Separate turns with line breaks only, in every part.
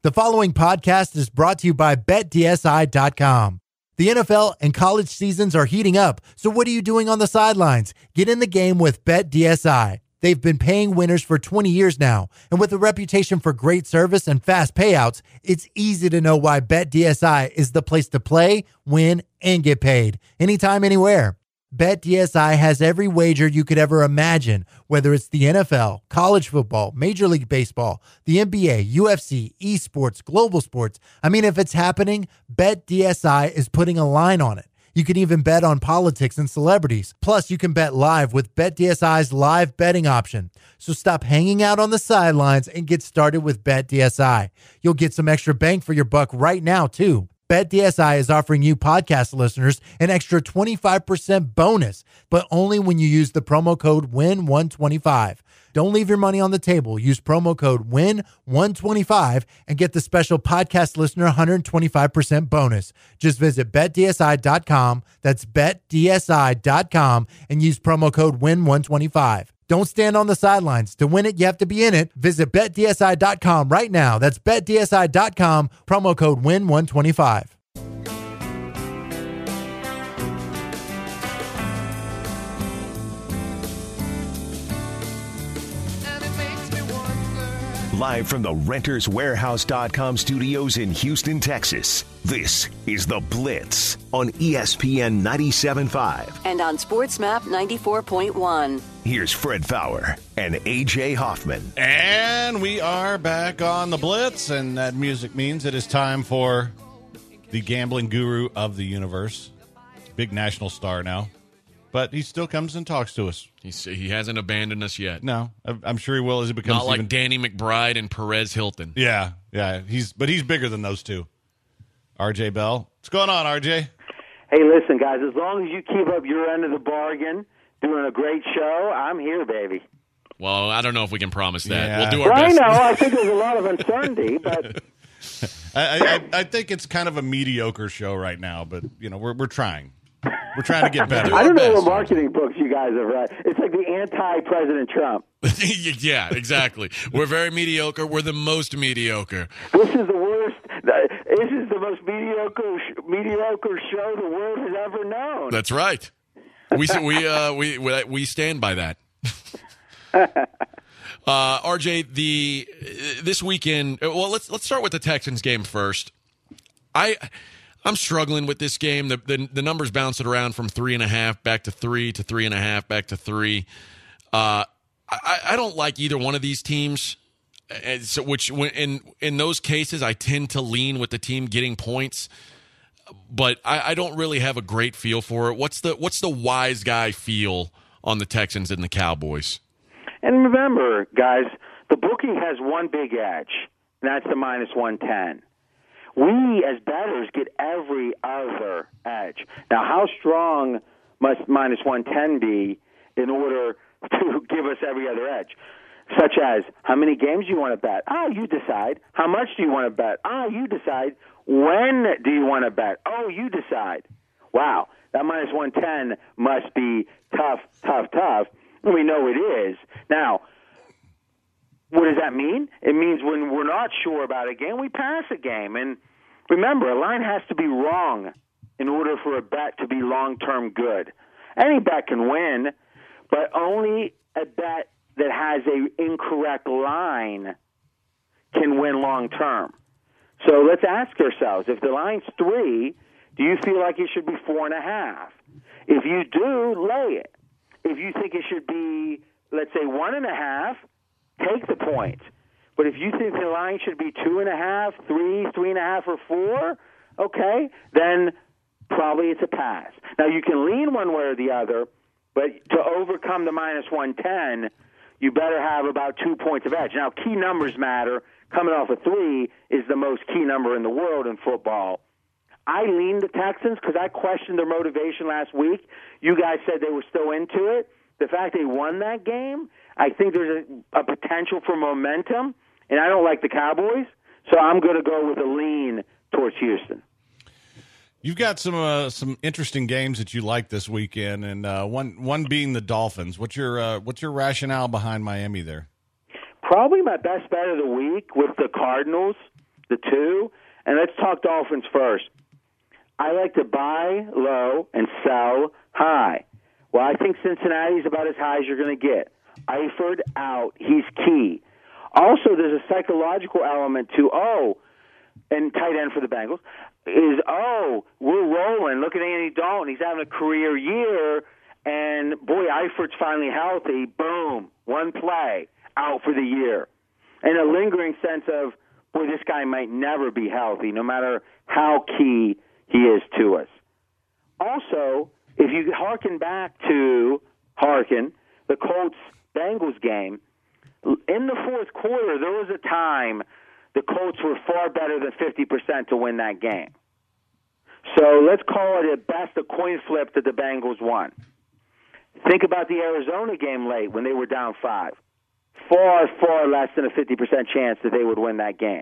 The following podcast is brought to you by BetDSI.com. The NFL and college seasons are heating up, so what are you doing on the sidelines? Get in the game with BetDSI. They've been paying winners for 20 years now, and with a reputation for great service and fast payouts, it's easy to know why BetDSI is the place to play, win, and get paid. Anytime, anywhere. BetDSI has every wager you could ever imagine, whether it's the NFL, college football, Major League Baseball, the NBA, UFC, esports, global sports. I mean, if it's happening, BetDSI is putting a line on it. You can even bet on politics and celebrities. Plus, you can bet live with BetDSI's live betting option. So stop hanging out on the sidelines and get started with BetDSI. You'll get some extra bang for your buck right now, too. BetDSI is offering you podcast listeners an extra 25% bonus, but only when you use the promo code WIN125. Don't leave your money on the table. Use promo code WIN125 and get the special podcast listener 125% bonus. Just visit BetDSI.com. That's BetDSI.com and use promo code WIN125. Don't stand on the sidelines. To win it, you have to be in it. Visit BetDSI.com right now. That's BetDSI.com, promo code WIN125.
Live from the RentersWarehouse.com studios in Houston, Texas, this is The Blitz on ESPN 97.5.
And on SportsMap 94.1.
Here's Fred Faour and A.J. Hoffman.
And we are back on The Blitz, and that music means it is time for the gambling guru of the universe. Big national star now. But he still comes and talks to us.
He hasn't abandoned us yet.
No, I'm sure he will as he becomes
not like Danny McBride and Perez Hilton.
Yeah. He's bigger than those two. RJ Bell, what's going on, RJ?
Hey, listen, guys. As long as you keep up your end of the bargain, doing a great show, I'm here, baby.
Well, I don't know if we can promise that.
Yeah.
We'll do our best.
I know. I think there's a lot of uncertainty, but
I think it's kind of a mediocre show right now. But we're trying. We're trying to get better.
I don't know what marketing books you guys have read. It's like the anti-President Trump.
Yeah, exactly. We're very mediocre. We're the most mediocre.
This is the worst. This is the most mediocre show the world has ever known.
That's right. We stand by that. RJ, this weekend. Well, let's start with the Texans game first. I'm struggling with this game. The numbers bounce it around from 3.5 back to 3 to 3.5 back to 3. I don't like either one of these teams. So in those cases, I tend to lean with the team getting points, but I don't really have a great feel for it. What's the wise guy feel on the Texans and the Cowboys?
And remember, guys, the bookie has one big edge, and that's the minus 110. We, as bettors, get every other edge. Now, how strong must minus 110 be in order to give us every other edge? Such as, how many games do you want to bet? You decide. How much do you want to bet? You decide. When do you want to bet? You decide. Wow, that minus 110 must be tough. And we know it is. Now, what does that mean? It means when we're not sure about a game, we pass a game. And remember, a line has to be wrong in order for a bet to be long-term good. Any bet can win, but only a bet that has an incorrect line can win long-term. So let's ask ourselves, if the line's 3, do you feel like it should be 4.5? If you do, lay it. If you think it should be, let's say, 1.5, take the point. But if you think the line should be 2.5, 3, 3.5, or 4, okay, then probably it's a pass. Now, you can lean one way or the other, but to overcome the minus 110, you better have about 2 points of edge. Now, key numbers matter. Coming off a 3 is the most key number in the world in football. I leaned the Texans because I questioned their motivation last week. You guys said they were still into it. The fact they won that game, I think there's a potential for momentum, and I don't like the Cowboys, so I'm going to go with a lean towards Houston.
You've got some interesting games that you like this weekend, and one being the Dolphins. What's your rationale behind Miami there?
Probably my best bet of the week with the Cardinals. the 2. And let's talk Dolphins first. I like to buy low and sell high. Well, I think Cincinnati's about as high as you're going to get. Eifert out. He's key. Also, there's a psychological element to, and tight end for the Bengals, is, we're rolling. Look at Andy Dalton. He's having a career year. And, boy, Eifert's finally healthy. Boom. One play. Out for the year. And a lingering sense of, boy, this guy might never be healthy, no matter how key he is to us. Also, if you harken back to the Colts-Bengals game, in the fourth quarter, there was a time the Colts were far better than 50% to win that game. So let's call it at best a coin flip that the Bengals won. Think about the Arizona game late when they were down 5. Far, far less than a 50% chance that they would win that game.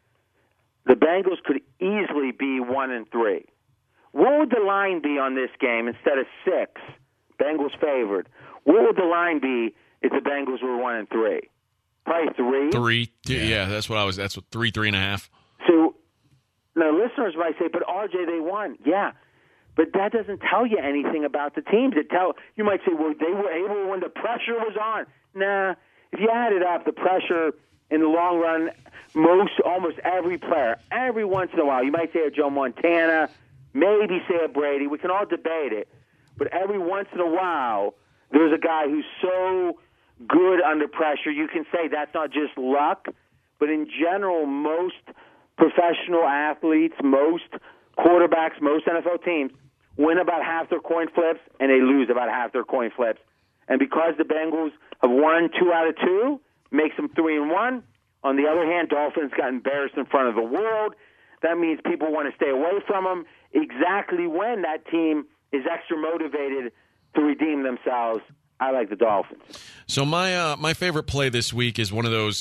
The Bengals could easily be 1-3. What would the line be on this game instead of 6? Bengals favored. What would the line be if the Bengals were 1-3? Probably 3.
3. Yeah, that's what 3.5.
So now listeners might say, but RJ, they won. Yeah, but that doesn't tell you anything about the teams. You might say, well, they were able when the pressure was on. Nah, if you add it up, the pressure in the long run, almost every player, every once in a while, you might say a Joe Montana, maybe say a Brady. We can all debate it, but every once in a while, there's a guy who's so good under pressure. You can say that's not just luck, but in general, most professional athletes, most quarterbacks, most NFL teams win about half their coin flips, and they lose about half their coin flips. And because the Bengals have won 2 out of 2, makes them 3-1. On the other hand, Dolphins got embarrassed in front of the world. That means people want to stay away from them. Exactly when that team is extra motivated to redeem themselves, I like the Dolphins.
So my favorite play this week is one of those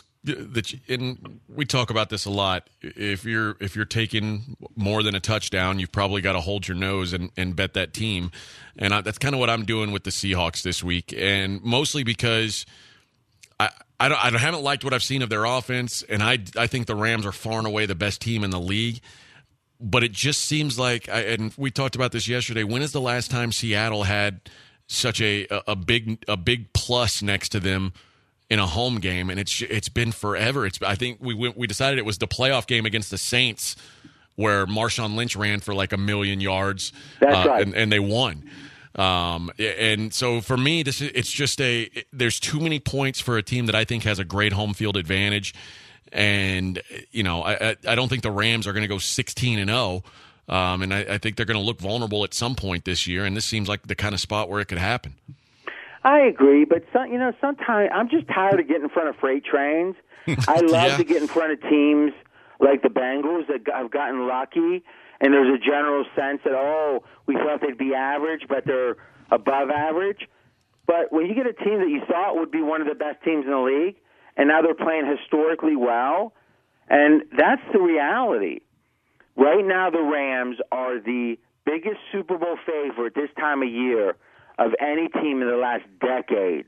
and we talk about this a lot. If you're taking more than a touchdown, you've probably got to hold your nose and bet that team. And that's kind of what I'm doing with the Seahawks this week, and mostly because I haven't liked what I've seen of their offense, and I think the Rams are far and away the best team in the league. But it just seems like, and we talked about this yesterday, when is the last time Seattle had such a big plus next to them in a home game? And it's been forever. I think we decided it was the playoff game against the Saints where Marshawn Lynch ran for like 1,000,000 yards.
That's right.
And they won. And so for me, there's too many points for a team that I think has a great home field advantage. And, I don't think the Rams are going to go 16-0. And I think they're going to look vulnerable at some point this year. And this seems like the kind of spot where it could happen.
I agree, but sometimes I'm just tired of getting in front of freight trains. I love to get in front of teams like the Bengals that have gotten lucky, and there's a general sense that, we thought they'd be average, but they're above average. But when you get a team that you thought would be one of the best teams in the league, and now they're playing historically well, and that's the reality. Right now, the Rams are the biggest Super Bowl favorite this time of year of any team in the last decade.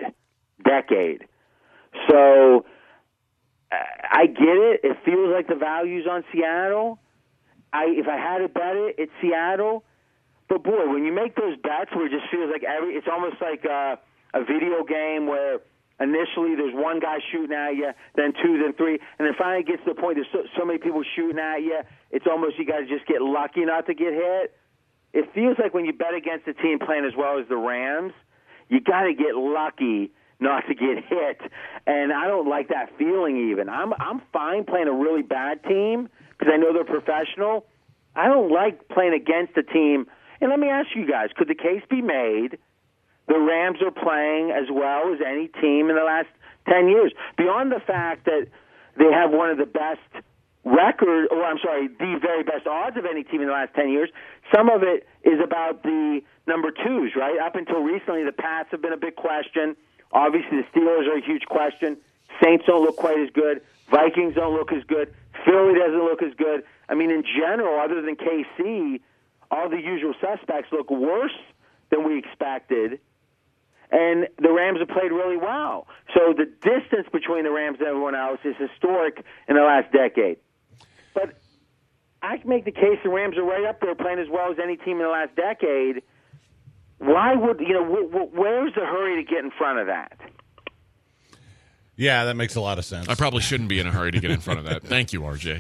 So I get it. It feels like the value's on Seattle. If I had to bet it, it's Seattle. But, boy, when you make those bets where it just feels like it's almost like a video game where initially there's one guy shooting at you, then 2, then 3, and then finally it gets to the point there's so many people shooting at you, it's almost you got to just get lucky not to get hit. It feels like when you bet against a team playing as well as the Rams, you got to get lucky not to get hit. And I don't like that feeling even. I'm fine playing a really bad team because I know they're professional. I don't like playing against a team. And let me ask you guys, could the case be made the Rams are playing as well as any team in the last 10 years? Beyond the fact that they have one of the best the very best odds of any team in the last 10 years. Some of it is about the number 2s, right? Up until recently, the Pats have been a big question. Obviously, the Steelers are a huge question. Saints don't look quite as good. Vikings don't look as good. Philly doesn't look as good. I mean, in general, other than KC, all the usual suspects look worse than we expected. And the Rams have played really well. So the distance between the Rams and everyone else is historic in the last decade. But I can make the case the Rams are right up there playing as well as any team in the last decade. Why would, where's the hurry to get in front of that?
Yeah, that makes a lot of sense.
I probably shouldn't be in a hurry to get in front of that. Thank you, RJ.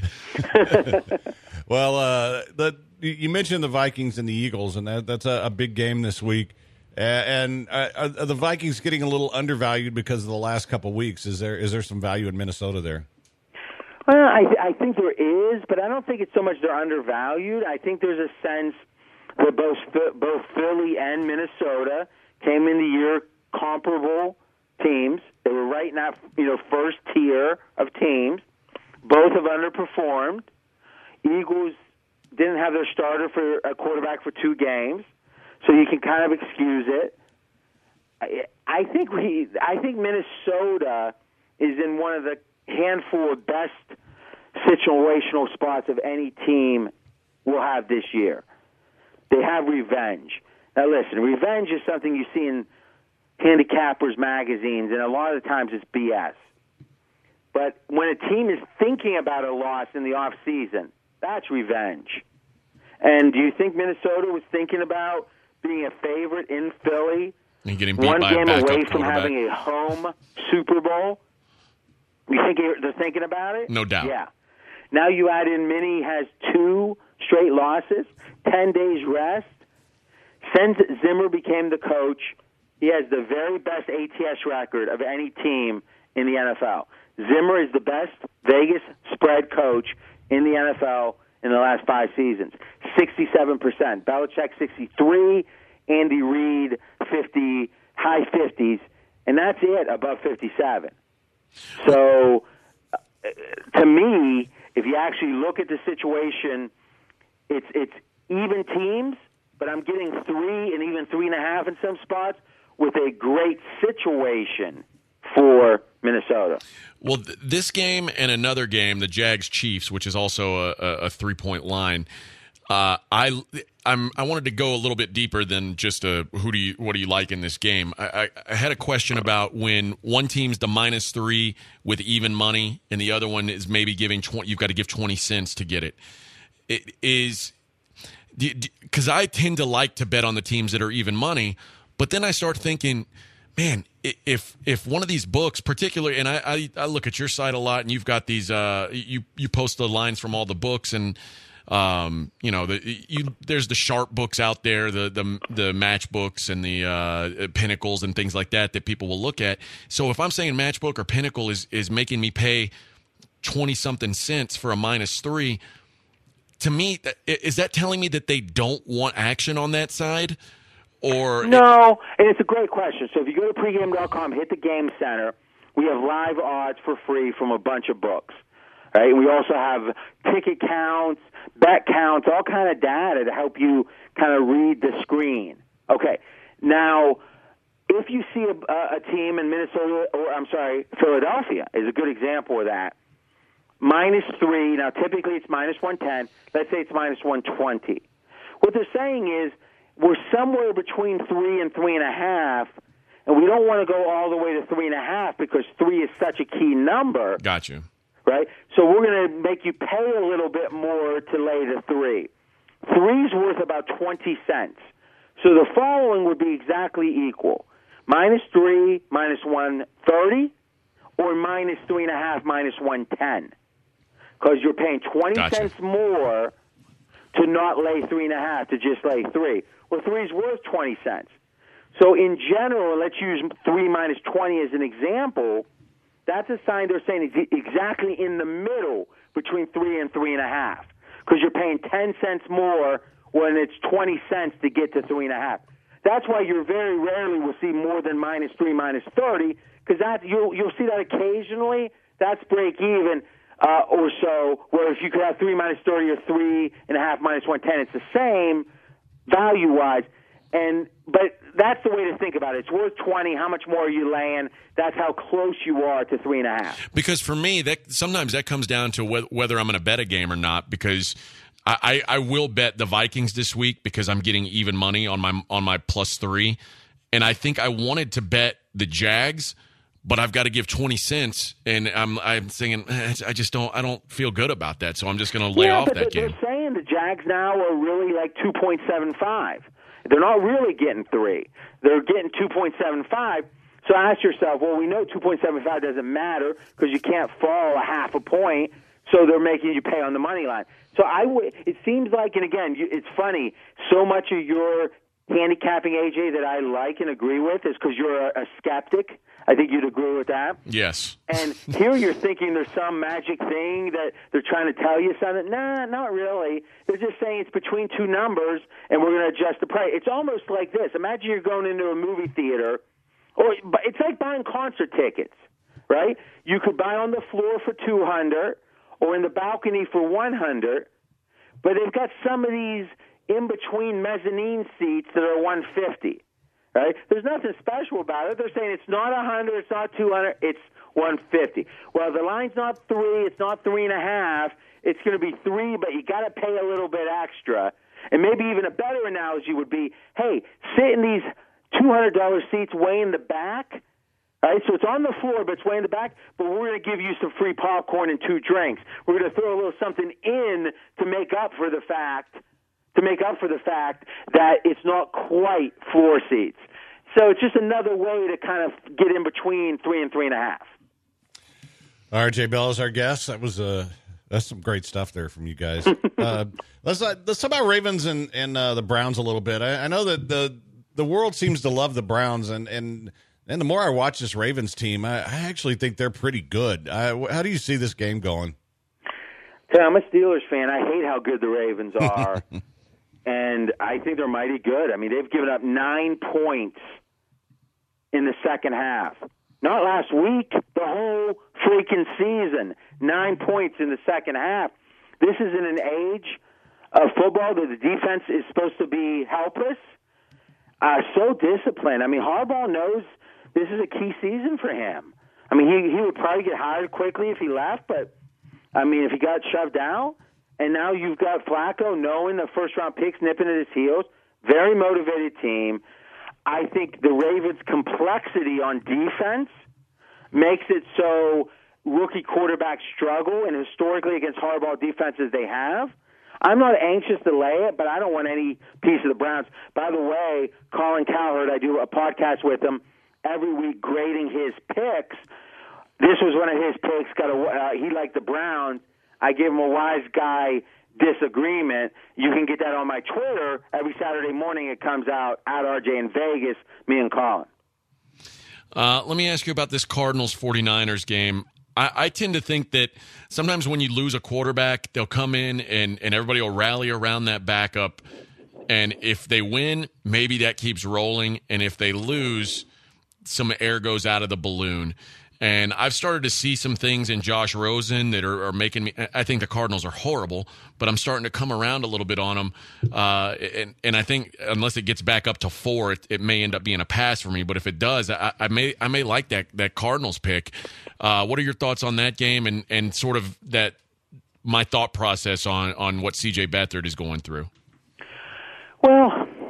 Well, you mentioned the Vikings and the Eagles, and that's a big game this week. And are the Vikings getting a little undervalued because of the last couple of weeks? Is there some value in Minnesota there?
Well, I think there is, but I don't think it's so much they're undervalued. I think there's a sense that both Philly and Minnesota came in the year comparable teams. They were right in that first tier of teams. Both have underperformed. Eagles didn't have their starter for a quarterback for 2 games, so you can kind of excuse it. I think Minnesota is in one of the handful of best situational spots of any team will have this year. They have revenge. Now listen, revenge is something you see in handicappers magazines, and a lot of the times it's BS. But when a team is thinking about a loss in the off season, that's revenge. And do you think Minnesota was thinking about being a favorite in Philly,
and getting beat
one
by
game
a backup
away from
quarterback?
having a home Super Bowl? You think they're thinking about it?
No doubt.
Yeah. Now you add in Minnie has 2 straight losses, 10 days rest. Since Zimmer became the coach, he has the very best ATS record of any team in the NFL. Zimmer is the best Vegas spread coach in the NFL in the last 5 seasons. 67%. Belichick 63%. Andy Reid 50%, high 50s, and that's it above 57. So, to me, if you actually look at the situation, it's even teams, but I'm getting 3 and even 3.5 in some spots with a great situation for Minnesota.
Well, this game and another game, the Jags-Chiefs, which is also a 3-point line. I wanted to go a little bit deeper than just what do you like in this game. I had a question about when one team's the -3 with even money and the other one is maybe giving 20. You've got to give 20 cents to get it. It is because I tend to like to bet on the teams that are even money, but then I start thinking, man, if one of these books, particularly, and I look at your site a lot, and you've got these you post the lines from all the books and. There's the sharp books out there, the match books and the pinnacles and things like that people will look at. So if I'm saying match book or pinnacle is making me pay 20-something cents for a -3, to me, is that telling me that they don't want action on that side? Or
no, and it's a great question. So if you go to pregame.com, hit the game center, we have live odds for free from a bunch of books. Right? We also have ticket counts, bet counts, all kind of data to help you kind of read the screen. Okay. Now, if you see a team in Minnesota, Philadelphia is a good example of that. -3. Now, typically it's -110. Let's say it's -120. What they're saying is we're somewhere between 3 and 3.5, and we don't want to go all the way to 3.5 because 3 is such a key number.
Got you.
Right? So we're going to make you pay a little bit more to lay the 3. 3's worth about 20 cents. So the following would be exactly equal. -3, -130, or -3.5, -110. Because you're paying 20 cents more to not lay 3.5, to just lay 3. Well, 3's worth 20 cents. So in general, let's use 3 -20 as an example. That's a sign they're saying it's exactly in the middle between 3 and 3.5, because you're paying 10 cents more when it's 20 cents to get to 3.5. That's why you very rarely will see more than -3, -30, because you'll see that occasionally. That's break even or so. Where if you could have 3 -30 or 3.5 -110, it's the same value wise. But that's the way to think about it. It's worth 20. How much more are you laying? That's how close you are to 3.5.
Because for me, sometimes that comes down to whether I'm going to bet a game or not. Because I will bet the Vikings this week because I'm getting even money on my +3, and I think I wanted to bet the Jags, but I've got to give 20 cents, and I'm thinking, I don't feel good about that, so I'm just going to lay off that game.
They're saying the Jags now are really like 2.75. They're not really getting 3. They're getting 2.75. So ask yourself, well, we know 2.75 doesn't matter because you can't fall a half a point, so they're making you pay on the money line. So it seems like, and again, it's funny, so much of your handicapping, AJ, that I like and agree with is because you're a skeptic. I think you'd agree with that.
Yes.
And here you're thinking there's some magic thing that they're trying to tell you something. Nah, not really. They're just saying it's between two numbers, and we're going to adjust the price. It's almost like this. Imagine you're going into a movie theater, but it's like buying concert tickets, right? You could buy on the floor for $200 or in the balcony for $100, but they've got some of these in-between mezzanine seats that are $150. Right? There's nothing special about it. They're saying it's not $100, it's not $200, it's $150. Well, the line's not 3, it's not 3.5. It's going to be 3, but you got to pay a little bit extra. And maybe even a better analogy would be, hey, sit in these $200 seats way in the back. Right? So it's on the floor, but it's way in the back. But we're going to give you some free popcorn and 2 drinks. We're going to throw a little something in to make up for the fact that it's not quite floor seats. So it's just another way to kind of get in between 3 and 3.5.
RJ Bell is our guest. That's some great stuff there from you guys. Let's talk about Ravens and the Browns a little bit. I know that the world seems to love the Browns, and the more I watch this Ravens team, I actually think they're pretty good. How do you see this game going?
I'm a Steelers fan. I hate how good the Ravens are. And I think they're mighty good. I mean, they've given up 9 points in the second half. Not last week, the whole freaking season. 9 points in the second half. This is in an age of football that the defense is supposed to be helpless. So disciplined. I mean, Harbaugh knows this is a key season for him. I mean, he would probably get hired quickly if he left, but, I mean, if he got shoved out, and now you've got Flacco knowing the first-round picks nipping at his heels. Very motivated team. I think the Ravens' complexity on defense makes it so rookie quarterbacks struggle, and historically against Harbaugh defenses they have. I'm not anxious to lay it, but I don't want any piece of the Browns. By the way, Colin Cowherd, I do a podcast with him every week grading his picks. This was one of his picks. He liked the Browns. I give him a wise guy disagreement. You can get that on my Twitter. Every Saturday morning it comes out at RJ in Vegas, me and Colin.
Let me ask you about this Cardinals-49ers game. I tend to think that sometimes when you lose a quarterback, they'll come in and everybody will rally around that backup. And if they win, maybe that keeps rolling. And if they lose, some air goes out of the balloon. And I've started to see some things in Josh Rosen that are making me – I think the Cardinals are horrible, but I'm starting to come around a little bit on them. And I think unless it gets back up to 4, it may end up being a pass for me. But if it does, I may like that Cardinals pick. What are your thoughts on that game and sort of that my thought process on what C.J. Beathard is going through?
Well –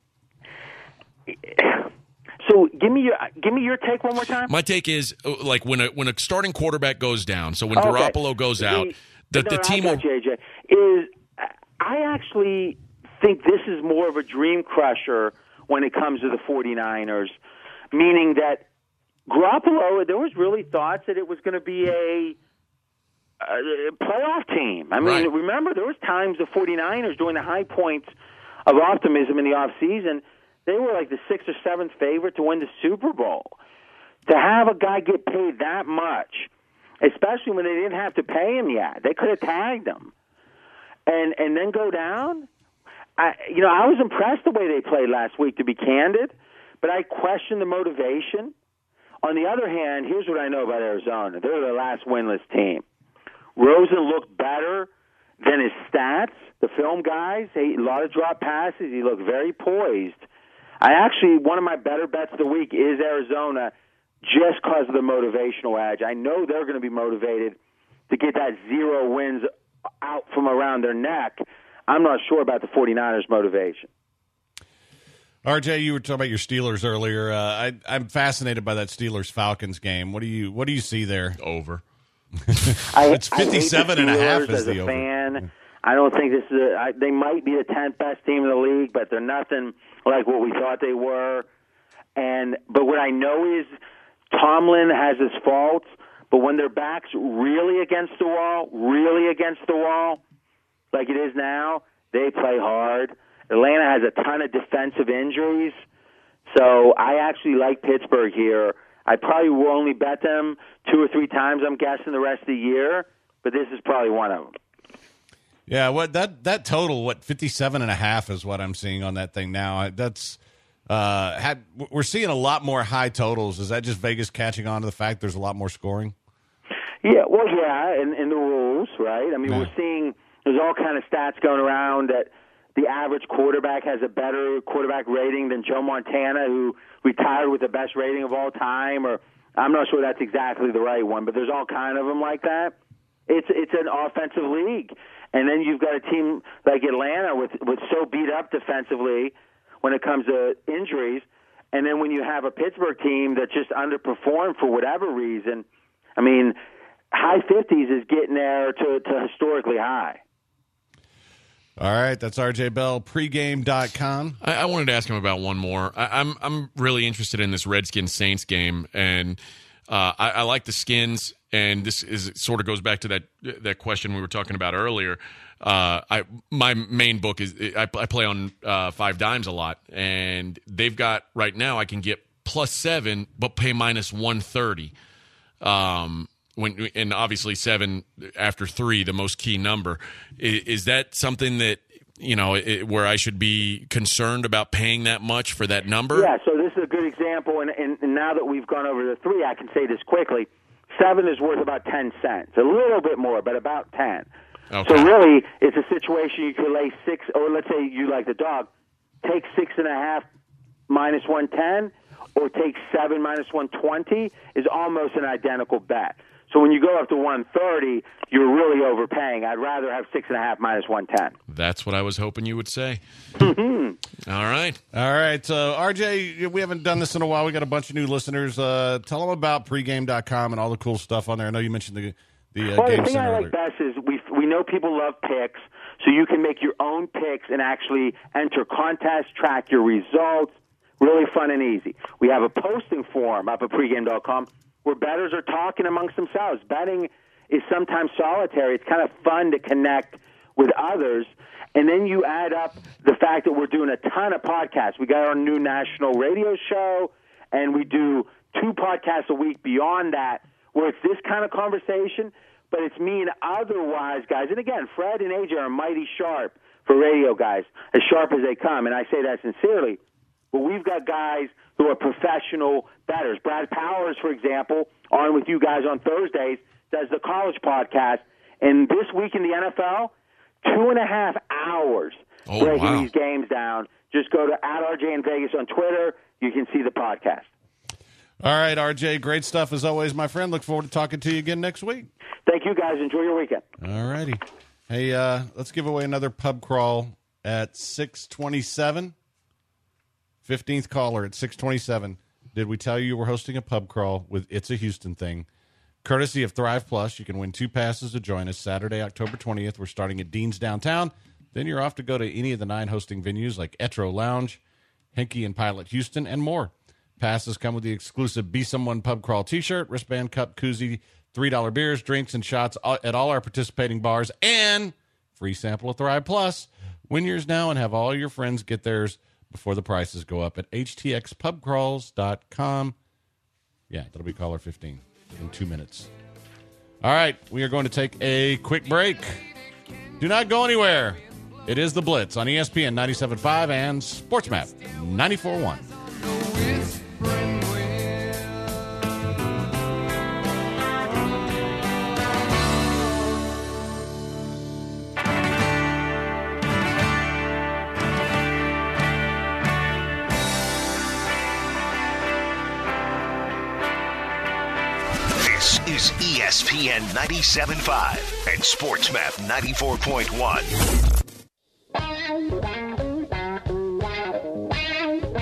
so give me your take one more time.
My take is like when a starting quarterback goes down. So when Garoppolo goes out, the team will.
JJ, I actually think this is more of a dream crusher when it comes to the 49ers, meaning that Garoppolo, there was really thoughts that it was going to be a playoff team. I mean, Remember there was times the 49ers during the high points of optimism in the offseason, they were like the 6th or 7th favorite to win the Super Bowl. To have a guy get paid that much, especially when they didn't have to pay him yet, they could have tagged him, and then go down. I was impressed the way they played last week, to be candid, but I question the motivation. On the other hand, here's what I know about Arizona: they're the last winless team. Rosen looked better than his stats. The film guys, a lot of drop passes. He looked very poised. One of my better bets of the week is Arizona just because of the motivational edge. I know they're going to be motivated to get that 0 wins out from around their neck. I'm not sure about the 49ers' motivation.
RJ, you were talking about your Steelers earlier. I'm fascinated by that Steelers-Falcons game. What do you see there?
Over.
It's 57.5
as
the
a
over.
fan. I don't think this is they might be the 10th best team in the league, but they're nothing like what we thought they were. But what I know is Tomlin has his faults, but when their back's really against the wall, like it is now, they play hard. Atlanta has a ton of defensive injuries, so I actually like Pittsburgh here. I probably will only bet them 2 or 3 times, I'm guessing, the rest of the year, but this is probably one of them.
Yeah, what that total, 57.5 is what I'm seeing on that thing now. That's we're seeing a lot more high totals. Is that just Vegas catching on to the fact there's a lot more scoring?
Yeah, well, yeah, in the rules, right? I mean, We're seeing there's all kind of stats going around that the average quarterback has a better quarterback rating than Joe Montana, who retired with the best rating of all time, or I'm not sure that's exactly the right one, but there's all kind of them like that. It's an offensive league. And then you've got a team like Atlanta with so beat up defensively when it comes to injuries. And then when you have a Pittsburgh team that just underperformed for whatever reason, I mean, high 50s is getting there to historically high.
All right, that's RJ Bell, pregame.com.
I wanted to ask him about one more. I'm really interested in this Redskins-Saints game, and I like the Skins, and this sort of goes back to that question we were talking about earlier. My main book is I play on 5 Dimes a lot, and they've got right now I can get +7 but pay -130. And obviously 7 after 3, the most key number. Is that something that, where I should be concerned about paying that much for that number?
Yeah, so this is a good example, and now that we've gone over the 3, I can say this quickly. 7 is worth about 10 cents, a little bit more, but about 10.
Okay.
So really, it's a situation you could lay 6, or let's say you like the dog, take 6.5 -110, or take 7 -120 is almost an identical bet. So when you go up to 130, you're really overpaying. I'd rather have 6.5 -110.
That's what I was hoping you would say. All right.
All right. RJ, we haven't done this in a while. We got a bunch of new listeners. Tell them about pregame.com and all the cool stuff on there. I know you mentioned the
Well,
game
the thing
center
I
earlier.
like best is we know people love picks, so you can make your own picks and actually enter contests, track your results. Really fun and easy. We have a posting form up at pregame.com where bettors are talking amongst themselves. Betting is sometimes solitary. It's kind of fun to connect with others. And then you add up the fact that we're doing a ton of podcasts. We got our new national radio show, and we do 2 podcasts a week beyond that where it's this kind of conversation, but it's me and otherwise guys. And again, Fred and AJ are mighty sharp for radio guys, as sharp as they come, and I say that sincerely. But we've got guys who are professional bettors. Brad Powers, for example, on with you guys on Thursdays, does the college podcast. And this week in the NFL, 2.5 hours breaking these games down. Just go to @RJ in Vegas on Twitter. You can see the podcast.
All right, RJ, great stuff as always, my friend. Look forward to talking to you again next week.
Thank you, guys. Enjoy your weekend.
All righty. Hey, let's give away another pub crawl at 6:27. 15th caller at 6:27. Did we tell you we're hosting a pub crawl with It's a Houston Thing? Courtesy of Thrive Plus, you can win 2 passes to join us Saturday, October 20th. We're starting at Dean's Downtown. Then you're off to go to any of the 9 hosting venues like Etro Lounge, Henke and Pilot Houston, and more. Passes come with the exclusive Be Someone Pub Crawl t-shirt, wristband, cup, koozie, $3 beers, drinks, and shots at all our participating bars, and free sample of Thrive Plus. Win yours now and have all your friends get theirs before the prices go up at htxpubcrawls.com. Yeah, that'll be caller 15 in 2 minutes. All right, we are going to take a quick break. Do not go anywhere. It is The Blitz on ESPN 97.5 and SportsMap 94.1.
This is ESPN 97.5 and SportsMap 94.1.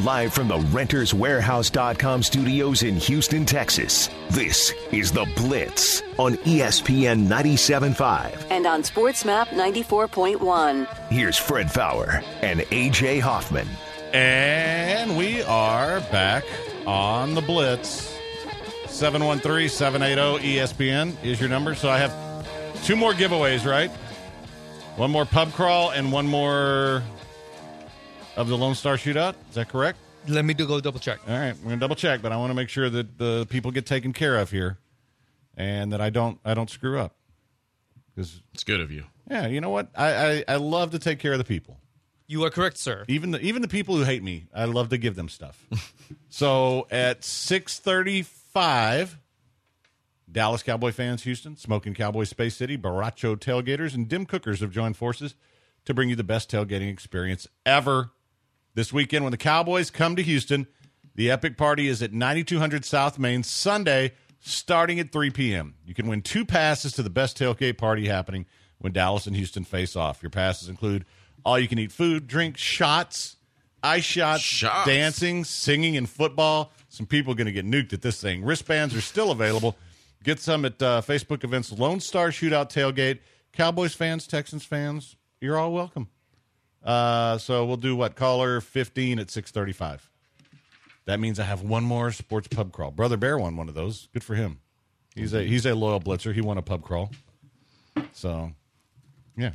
Live from the RentersWarehouse.com studios in Houston, Texas, this is The Blitz on ESPN 97.5.
And on SportsMap 94.1.
Here's Fred Fowler and A.J. Hoffman.
And we are back on The Blitz. 713-780-ESPN is your number. So I have two more giveaways, right? One more pub crawl and one more of the Lone Star Shootout. Is that correct?
Let me go double check.
All right, we're going to double check, but I want to make sure that the people get taken care of here and that I don't screw up. Because
It's good of you.
yeah, you know what? I love to take care of the people.
You are correct, sir.
Even the people who hate me, I love to give them stuff. So at 6:35, Dallas Cowboy fans, Houston, Smoking Cowboy Space City, Baracho Tailgaters, and Dim Cookers have joined forces to bring you the best tailgating experience ever. This weekend, when the Cowboys come to Houston, the epic party is at 9200 South Main, Sunday, starting at 3 p.m. You can win 2 passes to the best tailgate party happening when Dallas and Houston face off. Your passes include all-you-can-eat food, drink, shots, ice shots, dancing, singing, and football. Some people are going to get nuked at this thing. Wristbands are still available. Get some at Facebook events, Lone Star Shootout Tailgate. Cowboys fans, Texans fans, you're all welcome. So we'll do what? Caller 15 at 6:35. That means I have one more sports pub crawl. Brother Bear won one of those. Good for him. He's a loyal blitzer. He won a pub crawl. So, yeah.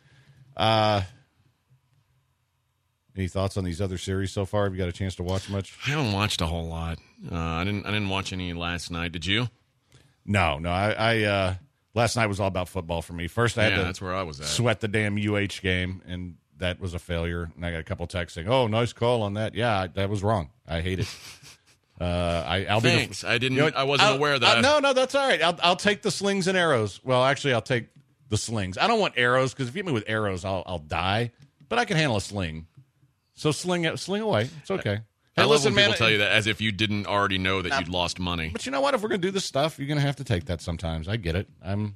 Any thoughts on these other series so far? Have you got a chance to watch much?
I haven't watched a whole lot. I didn't watch any last night. Did you?
No. I last night was all about football for me. First, I had to
that's where I was at.
sweat the damn UH game, and that was a failure. And I got a couple texts saying, "Oh, nice call on that." Yeah, that was wrong. I hate it.
Thanks. I didn't. I wasn't aware of that.
No, that's all right. I'll take the slings and arrows. Well, actually, I'll take the slings. I don't want arrows because if you hit me with arrows, I'll die. But I can handle a sling. So sling away. It's okay.
I love when people tell you that as if you didn't already know that you'd lost money.
But you know what? If we're going to do this stuff, you're going to have to take that sometimes. I get it. I'm,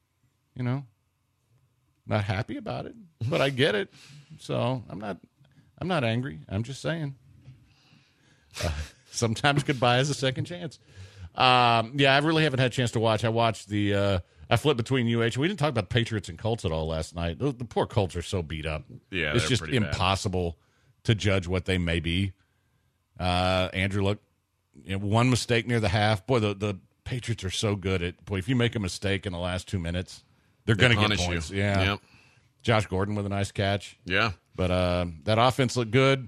not happy about it, but I get it. So I'm not angry. I'm just saying. Sometimes goodbye is a second chance. I really haven't had a chance to watch. I watched I flipped between UH. We didn't talk about Patriots and Colts at all last night. The poor Colts are so beat up.
Yeah,
it's just impossible to judge what they may be. Andrew, look, one mistake near the half. Boy, the Patriots are so good at, if you make a mistake in the last 2 minutes, they're going to get points.
You.
Yeah.
Yep.
Josh Gordon with a nice catch.
Yeah.
But that offense looked good.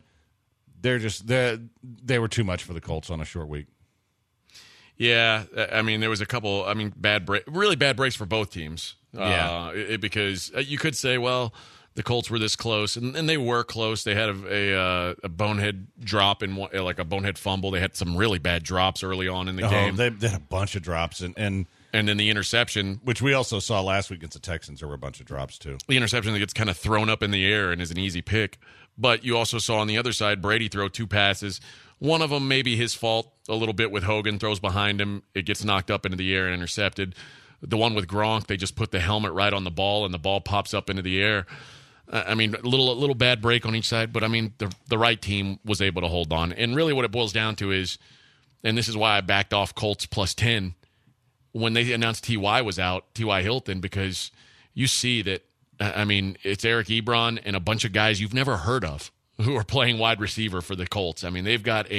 They were too much for the Colts on a short week.
Yeah, I mean, there was a couple, really bad breaks for both teams.
Yeah.
Because you could say, well, the Colts were this close, and they were close. They had a bonehead drop and like a bonehead fumble. They had some really bad drops early on in the game.
They had a bunch of drops, and
then the interception,
which we also saw last week against the Texans. There were a bunch of drops too.
The interception that gets kind of thrown up in the air and is an easy pick. But you also saw on the other side Brady throw 2 passes. One of them maybe his fault a little bit with Hogan, throws behind him. It gets knocked up into the air and intercepted. The one with Gronk, they just put the helmet right on the ball, and the ball pops up into the air. A little bad break on each side, but, the right team was able to hold on. And really what it boils down to is, and this is why I backed off Colts plus 10, when they announced T.Y. was out, T.Y. Hilton, because you see that, it's Eric Ebron and a bunch of guys you've never heard of who are playing wide receiver for the Colts. They've got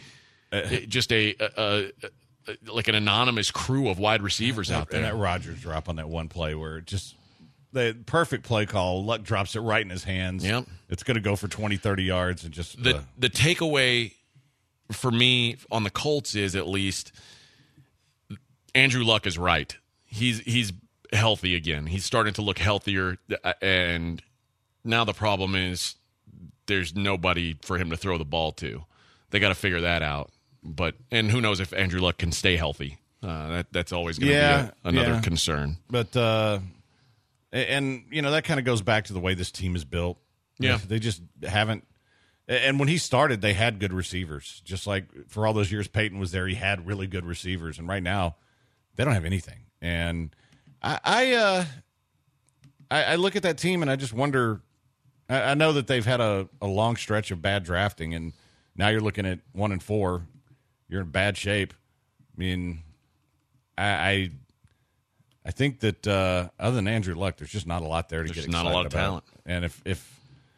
like an anonymous crew of wide receivers out there.
And that Rodgers drop on that one play where it just the perfect play call, Luck drops it right in his hands.
Yep.
It's going to go for 20, 30 yards. And just
the takeaway for me on the Colts is at least Andrew Luck is right. He's healthy again. He's starting to look healthier, and now the problem is there's nobody for him to throw the ball to. They got to figure that out. And who knows if Andrew Luck can stay healthy? That's always going to be another concern.
But that kind of goes back to the way this team is built.
Yeah,
they just haven't. And when he started, they had good receivers. Just like for all those years Peyton was there, he had really good receivers. And right now, they don't have anything. And I look at that team and I just wonder. I know that they've had a long stretch of bad drafting, and Now you're looking at 1-4. You're in bad shape. I mean, I think that other than Andrew Luck, there's just not a lot there to get excited about.
There's not a lot of talent.
And if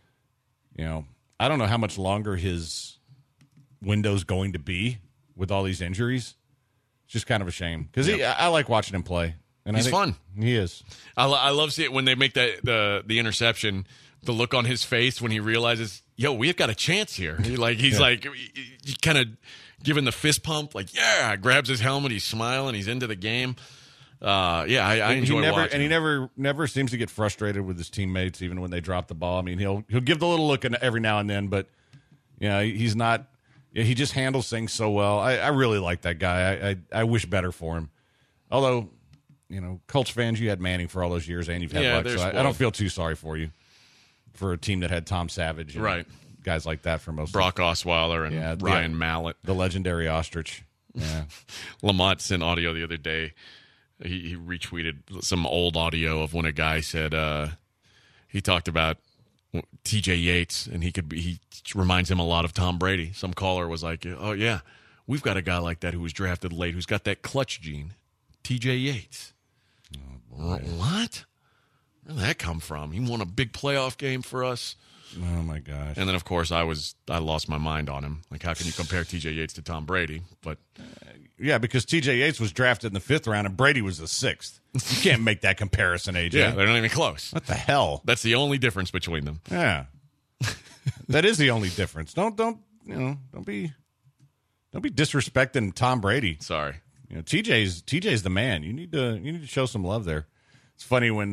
I don't know how much longer his window's going to be with all these injuries. It's just kind of a shame because I like watching him play. And
He's fun.
He is.
I love seeing it when they make the interception. The look on his face when he realizes, yo, we've got a chance here. He's kind of giving the fist pump, like, yeah, grabs his helmet, he's smiling, he's into the game. I enjoy watching.
And he never seems to get frustrated with his teammates, even when they drop the ball. I mean, he'll give the little look every now and then, but he's not. He just handles things so well. I really like that guy. I wish better for him. Although, Colts fans, you had Manning for all those years, and you've had Luck, so I don't feel too sorry for you for a team that had Tom Savage, and
right?
Guys like that for most.
Brock Osweiler and Ryan Mallett,
the legendary ostrich. Yeah,
Lamont sent audio the other day. He retweeted some old audio of when a guy said he talked about T.J. Yates, and he reminds him a lot of Tom Brady. Some caller was like, "Oh yeah, we've got a guy like that who was drafted late, who's got that clutch gene, T.J. Yates." Oh, what? Where did that come from? He won a big playoff game for us.
Oh my gosh!
And then of course I lost my mind on him. Like, how can you compare T.J. Yates to Tom Brady? But
yeah, because T.J. Yates was drafted in the 5th round and Brady was the 6th. You can't make that comparison, AJ.
Yeah, they're not even close.
What the hell?
That's the only difference between them.
Yeah, that is the only difference. Don't be disrespecting Tom Brady.
Sorry,
TJ's the man. You need to show some love there. It's funny when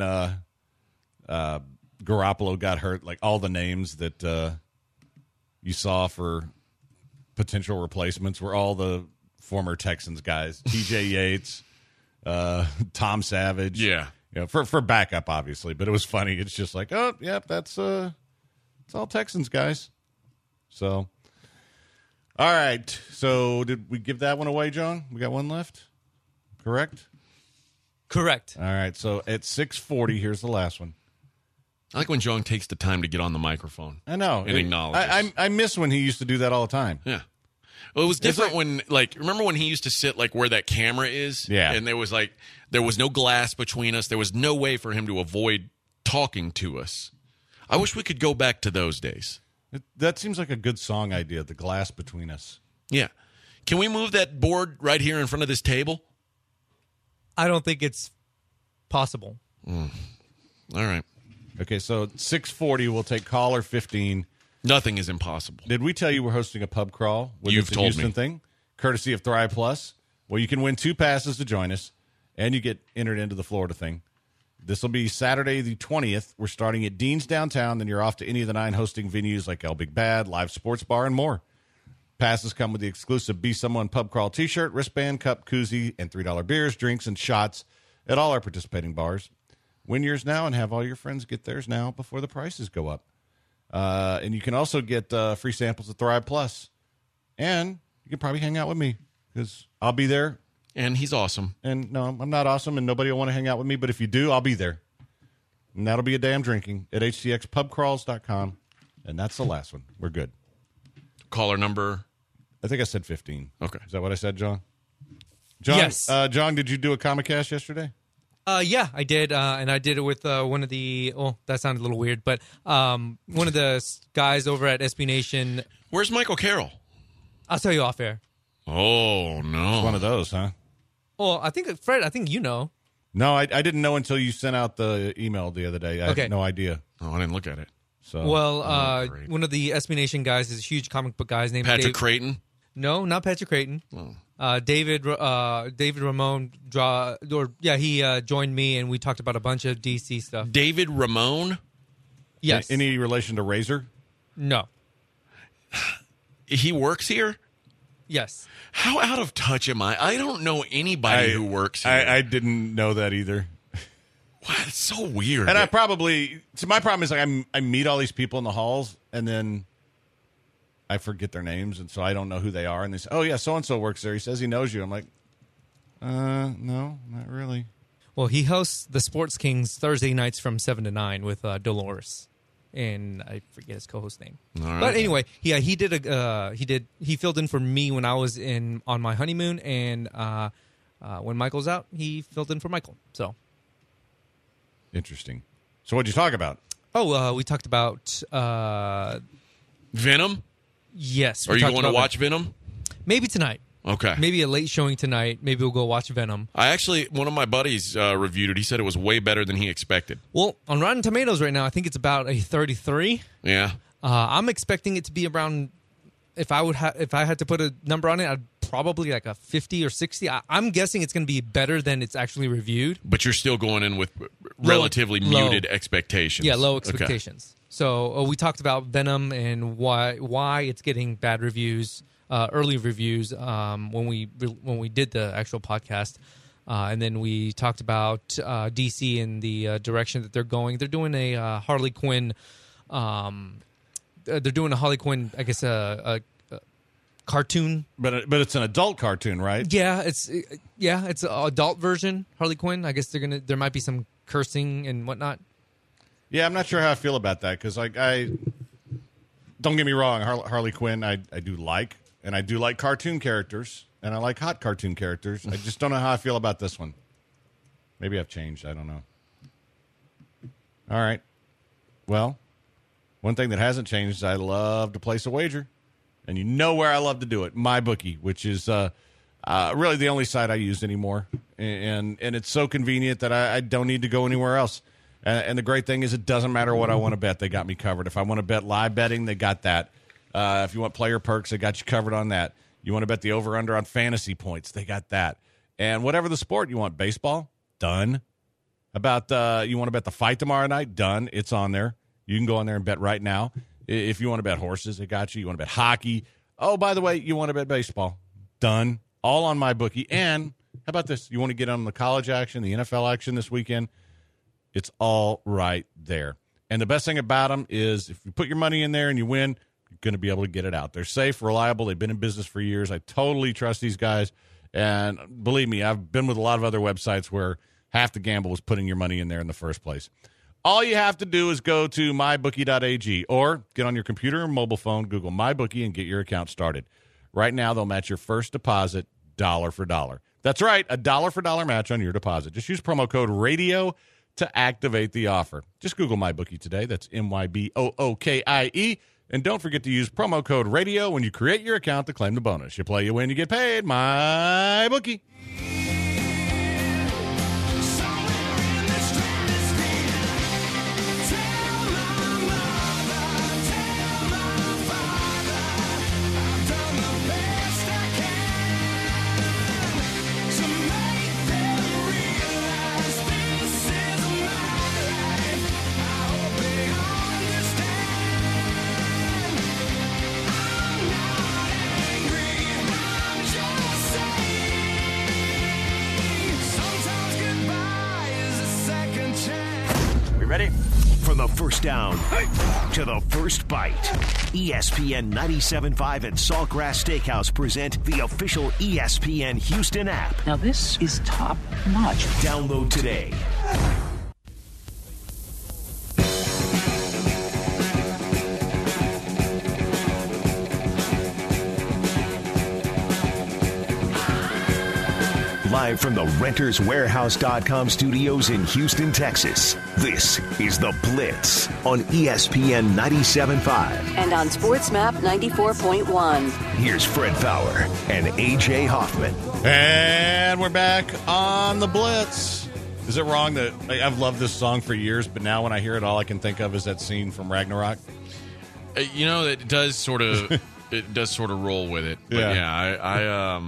Garoppolo got hurt. Like all the names that you saw for potential replacements were all the former Texans guys. T.J. Yates, Tom Savage.
Yeah.
For backup, obviously. But it was funny. It's just like, oh, yep, it's all Texans guys. So, all right. So did we give that one away, John? We got one left? Correct?
Correct.
All right. So at 6:40, here's the last one.
I like when John takes the time to get on the microphone.
I know.
And acknowledges.
I miss when he used to do that all the time.
Yeah. Well, it was different when, remember when he used to sit, where that camera is?
Yeah.
And there was no glass between us. There was no way for him to avoid talking to us. I wish we could go back to those days.
That seems like a good song idea, the glass between us.
Yeah. Can we move that board right here in front of this table?
I don't think it's possible.
All right.
Okay, so 6:40, we'll take caller 15.
Nothing is impossible.
Did we tell you we're hosting a pub crawl?
You've told
Houston
me.
Thing, courtesy of Thrive Plus. Well, you can win 2 passes to join us, and you get entered into the Florida thing. This will be Saturday the 20th. We're starting at Dean's downtown, then you're off to any of the 9 hosting venues like El Big Bad, Live Sports Bar, and more. Passes come with the exclusive Be Someone Pub Crawl t-shirt, wristband, cup, koozie, and $3 beers, drinks, and shots at all our participating bars. Win yours now and have all your friends get theirs now before the prices go up. And you can also get free samples of Thrive Plus. And you can probably hang out with me because I'll be there.
And he's awesome.
And no, I'm not awesome, and nobody will want to hang out with me. But if you do, I'll be there. And that'll be a damn drinking at htxpubcrawls.com. And that's the last one. We're good.
Caller number?
I think I said 15.
Okay.
Is that what I said, John? John,
Yes.
John, did you do a Comic Cast yesterday?
Yeah, I did, and I did it with one of the. Oh, that sounded a little weird, but one of the guys over at SB Nation.
Where's Michael Carroll?
I'll tell you off air.
Oh, no.
It's one of those, huh?
Well, I think Fred. I think you know.
No, I didn't know until you sent out the email the other day. I
Okay.
had no idea.
Oh, I didn't look at it.
So
Well,
great.
one of the SB Nation guys is a huge comic book guy. His name is
Patrick
Dave.
Creighton?
No, not Patrick Creighton. David Ramon. He joined me and we talked about a bunch of DC stuff.
David Ramon?
Yes.
Any relation to Razor?
No.
He works here?
Yes.
How out of touch am I? I don't know anybody who works here.
I didn't know that either.
Wow, it's so weird.
And my problem is like I meet all these people in the halls and then I forget their names, and so I don't know who they are. And they say, "Oh yeah, so and so works there. He says he knows you." I'm like, no, not really.
Well, he hosts the Sports Kings Thursday nights from 7 to 9 with Dolores. and I forget his co-host name.
All right.
But anyway, yeah, he filled in for me when I was on my honeymoon, and when Michael's out, he filled in for Michael. So
Interesting. So what'd you talk about?
we talked about
Venom?
yes.
Are you going to watch Venom?
Maybe tonight.
Okay.
Maybe a late showing tonight. Maybe we'll go watch Venom.
One of my buddies reviewed it. He said it was way better than he expected.
Well, on Rotten Tomatoes right now, I think it's about a 33.
Yeah.
I'm expecting it to be around. If I had to put a number on it, I'd probably like a 50 or 60. I'm guessing it's going to be better than it's actually reviewed.
But you're still going in with relatively muted expectations.
Yeah, low expectations. Okay. So we talked about Venom and why it's getting bad reviews, early reviews when we did the actual podcast, and then we talked about DC and the direction that they're going. They're doing a Harley Quinn. They're doing a Harley Quinn, I guess, a cartoon.
But it's an adult cartoon, right?
Yeah, it's an adult version Harley Quinn. I guess there might be some cursing and whatnot.
Yeah, I'm not sure how I feel about that because I don't get me wrong, Harley Quinn I do like, and I do like cartoon characters, and I like hot cartoon characters. I just don't know how I feel about this one. Maybe I've changed. I don't know. All right. Well, one thing that hasn't changed is I love to place a wager, and you know where I love to do it, MyBookie, which is really the only site I use anymore, and it's so convenient that I don't need to go anywhere else. And the great thing is it doesn't matter what I want to bet. They got me covered. If I want to bet live betting, they got that. If you want player perks, they got you covered on that. You want to bet the over-under on fantasy points, they got that. And whatever the sport you want, baseball, done. About you want to bet the fight tomorrow night, done. It's on there. You can go on there and bet right now. If you want to bet horses, they got you. You want to bet hockey. Oh, by the way, you want to bet baseball, done. All on MyBookie. And how about this? You want to get on the college action, the NFL action this weekend? It's all right there. And the best thing about them is if you put your money in there and you win, you're going to be able to get it out. They're safe, reliable. They've been in business for years. I totally trust these guys. And believe me, I've been with a lot of other websites where half the gamble was putting your money in there in the first place. All you have to do is go to mybookie.ag or get on your computer or mobile phone, Google MyBookie, and get your account started. Right now, they'll match your first deposit dollar for dollar. That's right, a dollar for dollar match on your deposit. Just use promo code RADIO to activate the offer. Just Google MyBookie today. That's MyBookie. And don't forget to use promo code RADIO when you create your account to claim the bonus. You play, you win, you get paid. MyBookie.
Ready? From the first down to the first bite, ESPN 97.5 and Saltgrass Steakhouse present the official ESPN Houston app.
Now this is top notch.
Download today. Live from the RentersWarehouse.com studios in Houston, Texas, this is The Blitz on ESPN 97.5.
And on SportsMap 94.1.
Here's Fred Fowler and A.J. Hoffman.
And we're back on The Blitz. Is it wrong that I've loved this song for years, but now when I hear it, all I can think of is that scene from Ragnarok?
You know, it does sort of roll with it. But yeah,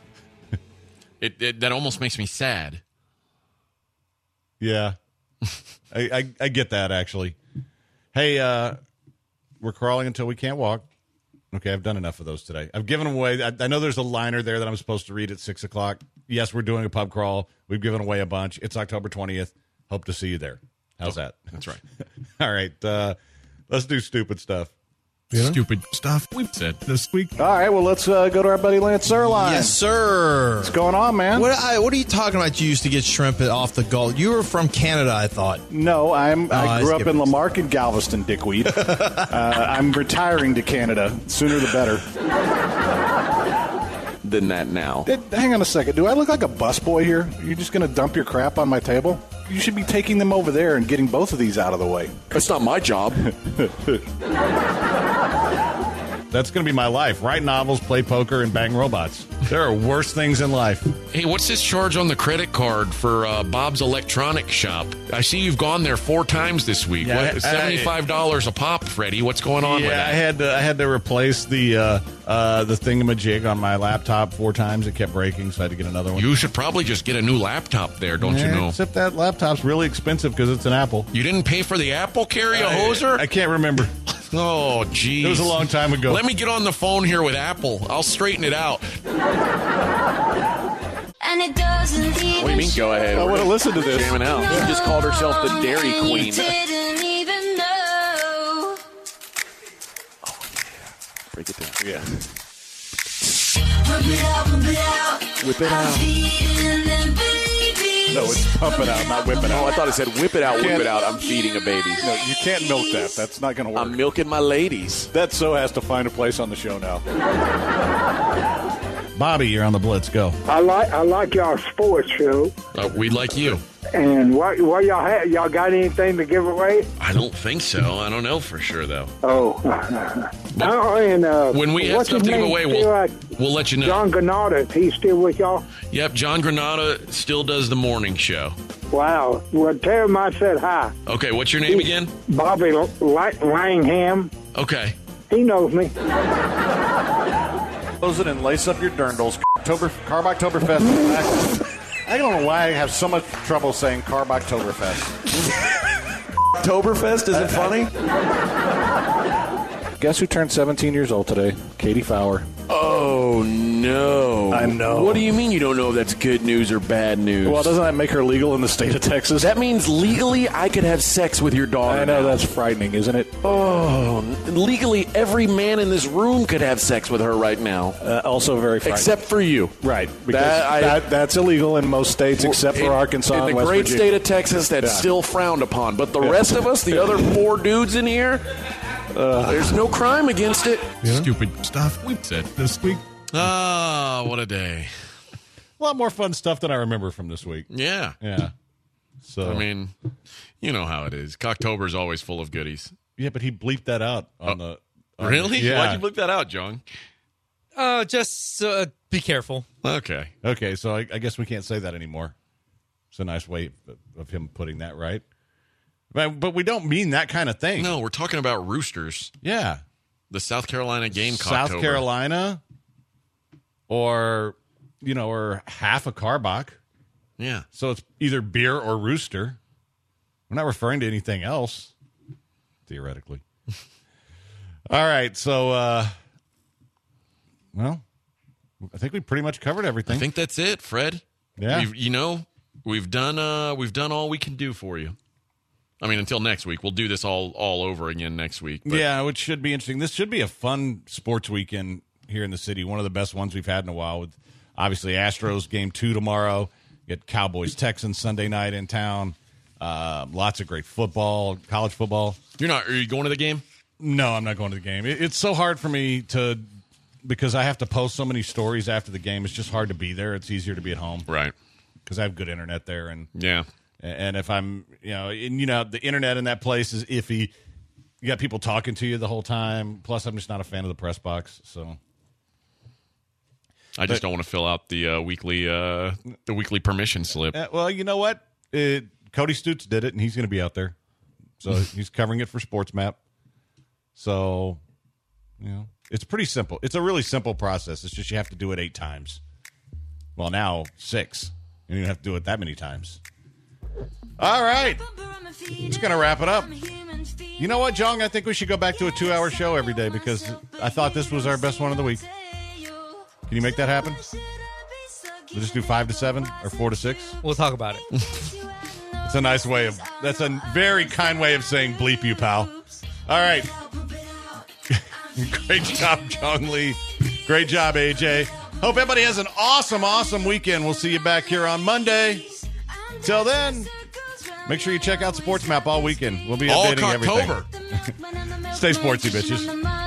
that almost makes me sad.
Yeah. I get that, actually. Hey, we're crawling until we can't walk. Okay, I've done enough of those today. I've given away. I know there's a liner there that I'm supposed to read at 6 o'clock. Yes, we're doing a pub crawl. We've given away a bunch. It's October 20th. Hope to see you there. How's that?
That's right.
All right. Let's do stupid stuff.
Stupid stuff we've said this week.
All right, well, let's go to our buddy Lance Zierlein.
Yes, sir.
What's going on, man?
What are you talking about? You used to get shrimp off the Gulf. You were from Canada, I thought.
No, I grew up in Lamarck and Galveston, dickweed. I'm retiring to Canada. Sooner the better.
Than that now.
Hang on a second. Do I look like a busboy here? You're just going to dump your crap on my table? You should be taking them over there and getting both of these out of the way.
That's not my job.
That's going to be my life. Write novels, play poker, and bang robots. There are worse things in life.
Hey, what's this charge on the credit card for Bob's Electronics Shop? I see you've gone there 4 times this week.
Yeah,
$75 a pop, Freddie. What's going on with that?
I had to replace the thingamajig on my laptop 4 times. It kept breaking, so I had to get another one.
You should probably just get a new laptop there, don't you know?
Except that laptop's really expensive because it's an Apple.
You didn't pay for the Apple carry a hoser?
I can't remember.
Oh, geez.
It was a long time ago.
Let me get on the phone here with Apple. I'll straighten it out.
And it doesn't even
What do you mean, go ahead?
I want to listen to this.
Jamming out. She just called herself the Dairy Queen.
didn't even know.
Break it down.
Yeah.
Pump it out, pump it out.
Whip it
I'm
out.
feeding them babies.
No, it's pump it out, not whip it
Oh,
out.
I thought it said whip it out, whip it out. I'm feeding a baby.
No, you can't milk that. That's not going to work.
I'm milking my ladies.
That so has to find a place on the show now.
Bobby, you're on the Blitz. Go.
I like y'all sports show.
We'd like you.
And what y'all have? Y'all got anything to give away?
I don't think so. I don't know for sure, though.
Oh, and
When we have
what's
stuff
his
to give
name
away,
still,
we'll let you know.
John Granada, he's still with y'all?
Yep, John Granada still does the morning show.
Wow. Well, tell him I said hi.
Okay, what's your name again?
Bobby Langham.
Okay.
He knows me.
Close it and lace up your dirndls. Carboktoberfest. I don't know why I have so much trouble saying Carboktoberfest.
Oktoberfest, is it funny?
Guess who turned 17 years old today? Katie Fowler.
Oh, no.
I know.
What do you mean you don't know if that's good news or bad news?
Well, doesn't that make her legal in the state of Texas?
That means legally I could have sex with your daughter.
I know,
now.
that's frightening, isn't it?
Oh, legally every man in this room could have sex with her right now.
Also very frightening.
Except for you.
Right. Because that's illegal in most states except for Arkansas
in
and
the
West
great
Virginia.
state of Texas, that's still frowned upon. But the rest of us, the other 4 dudes in here, there's no crime against it.
Stupid stuff we've said this week. Ah, what a day.
A lot more fun stuff than I remember from this week.
Yeah.
Yeah. So
I mean, you know how it is. Cocktober's always full of goodies.
Yeah, but he bleeped that out on the.
Really?
Yeah.
Why'd you bleep that out, John?
Just be careful.
Okay.
Okay, so I guess we can't say that anymore. It's a nice way of him putting that right. But we don't mean that kind of thing.
No, we're talking about roosters.
Yeah.
The South Carolina game
South
Cocktober.
Carolina or half a Carbach.
Yeah.
So it's either beer or rooster. We're not referring to anything else, theoretically. All right, so, well, I think we pretty much covered everything.
I think that's it, Fred.
Yeah.
We've done all we can do for you. I mean, until next week. We'll do this all over again next week. But.
Yeah, which should be interesting. This should be a fun sports weekend here in the city. One of the best ones we've had in a while with, obviously, Astros Game 2 tomorrow. You get Cowboys-Texans Sunday night in town. Lots of great football, college football.
Are you going to the game?
No, I'm not going to the game. It's so hard for me because I have to post so many stories after the game. It's just hard to be there. It's easier to be at home.
Right.
Because I have good internet there. And
yeah.
And if I'm, the internet in that place is iffy. You got people talking to you the whole time. Plus, I'm just not a fan of the press box. So
I just don't want to fill out the weekly permission slip.
Well, you know what? Cody Stutz did it, and he's going to be out there. So he's covering it for SportsMap. So, it's pretty simple. It's a really simple process. It's just you have to do it 8 times. Well, now 6. You don't have to do it that many times. All right. Just going to wrap it up. You know what, Jong? I think we should go back to a 2-hour show every day because I thought this was our best one of the week. Can you make that happen? We'll just do 5 to 7 or 4 to 6?
We'll talk about it.
It's a nice way that's a very kind way of saying bleep you, pal. All right. Great job, Jong Lee. Great job, AJ. Hope everybody has an awesome, awesome weekend. We'll see you back here on Monday. Till then, make sure you check out Sports Map all weekend. We'll be updating everything. Stay sportsy, bitches.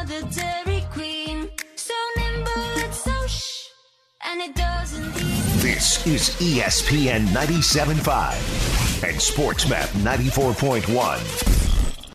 This is ESPN 97.5 and Sports Map 94.1.